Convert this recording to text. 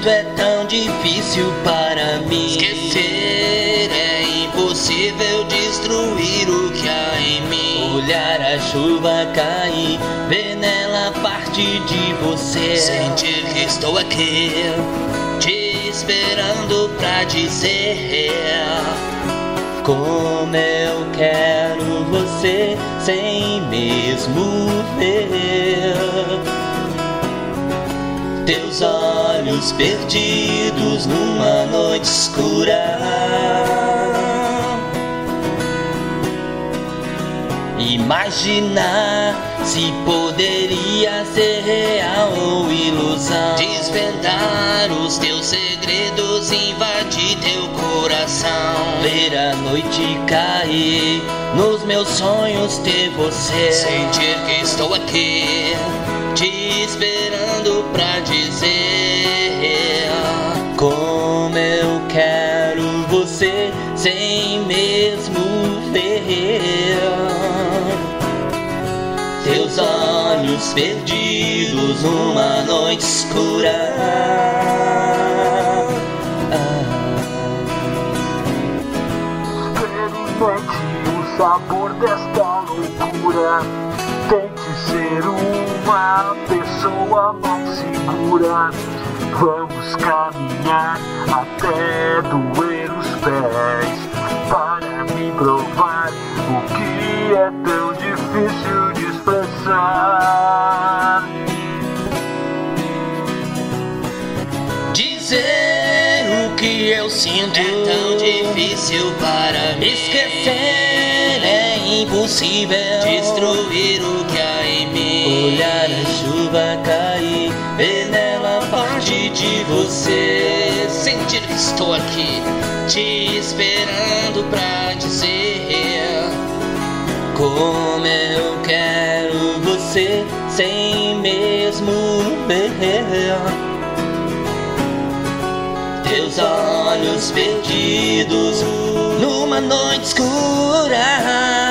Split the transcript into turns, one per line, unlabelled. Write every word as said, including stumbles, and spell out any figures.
tudo é tão difícil para mim. Esquecer é impossível, destruir o que há em mim. Olhar a chuva cair, ver nela parte de você. Sentir que estou aqui, te esperando pra dizer como eu quero você sem mesmo ver. Teus olhos perdidos numa noite escura. Imaginar se poderia ser real ou ilusão. Desvendar os teus segredos, invadir teu coração. Ver a noite cair, nos meus sonhos ter você. Sentir que estou aqui, te esperando pra dizer como eu quero você sem mesmo ver. Teus olhos perdidos numa noite escura.
Experimente o sabor desta loucura. Tente ser uma pessoa mais segura. Vamos caminhar até doer os pés, para me provar o que é tão difícil de expressar.
Dizer o que eu sinto é tão difícil para mim. Esquecer é impossível, destruir o que há em mim. Olhar a chuva cair, ver nela parte de você. Sentir que estou aqui, te esperando pra dizer como eu quero você sem mesmo ver. Teus olhos perdidos numa noite escura.